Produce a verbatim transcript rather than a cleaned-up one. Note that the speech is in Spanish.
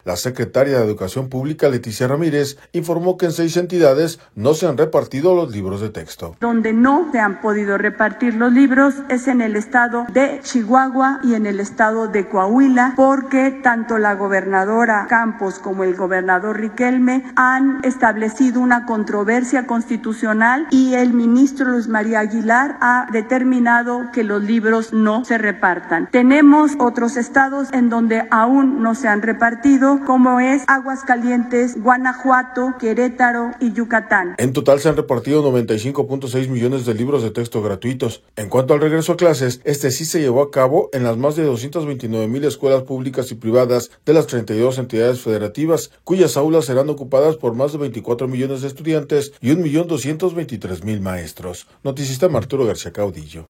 La secretaria de Educación Pública, Leticia Ramírez, informó que en seis entidades no se han repartido los libros de texto. Donde no se han podido repartir los libros es en el estado de Chihuahua y en el estado de Coahuila, porque tanto la gobernadora Campos como el gobernador Riquelme han establecido una controversia constitucional y el ministro Luis María Aguilar ha determinado que los libros no se repartan. Tenemos otros estados en donde aún no se han repartido, como es Aguascalientes, Guanajuato, Querétaro y Yucatán. En total se han repartido noventa y cinco punto seis millones de libros de texto gratuitos. En cuanto al regreso a clases, este sí se llevó a cabo en las más de doscientas veintinueve mil escuelas públicas y privadas de las treinta y dos entidades federativas, cuyas aulas serán ocupadas por más de veinticuatro millones de estudiantes y un millón doscientos veintitrés mil maestros. Noticista Arturo García Caudillo.